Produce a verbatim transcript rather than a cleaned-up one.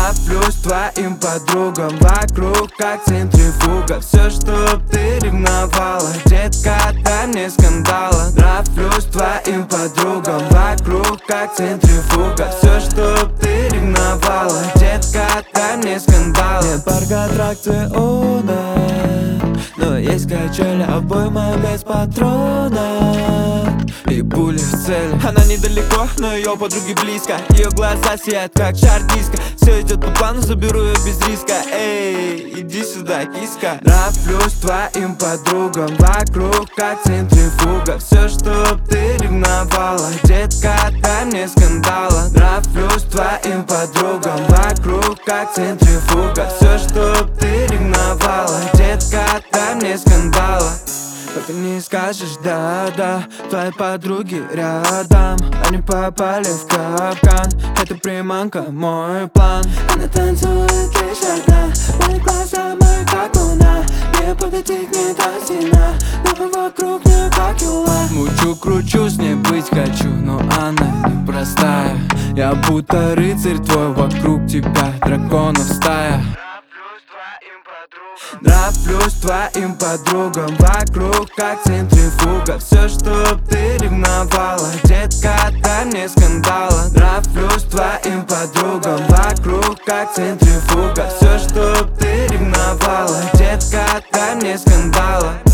Нравлюсь твоим подругам вокруг, как центрифуга. Все, что ты ревновала, детка, дай мне скандала. Нравлюсь твоим подругам вокруг, как центрифуга. Все, что ты ревновала, детка, дай мне скандала. Нет парк аттракциона, но есть качели, обойма без патрона и пули в цель. Она недалеко, но ее подруги близко. Ее глаза сияют, как шар диска. Все идет по плану, заберу ее без риска. Эй, иди сюда, киска. Нравлюсь твоим подругам вокруг, как центрифуга. Все, что ты ревновала, детка, дай мне скандала. Нравлюсь твоим подругам вокруг, как центрифуга. Все, что ты ревновала, детка, дай мне скандала. Пока не скажешь да-да, твои подруги рядом, они попали в капкан. Это приманка, мой план. Она танцует лишь одна, мои глаза мои как луна. Не подойти к ней до стена, но вокруг нее как юла. Мучу, кручу, с ней быть хочу, но она непростая. Я будто рыцарь твой, вокруг тебя драконов стая. Нравлюсь твоим подругам вокруг, как центрифуга. Все, что ты ревновала, детка, дай мне скандала. Нравлюсь твоим подругам вокруг, как центрифуга. Все, что ты ревновала, детка, дай мне скандала.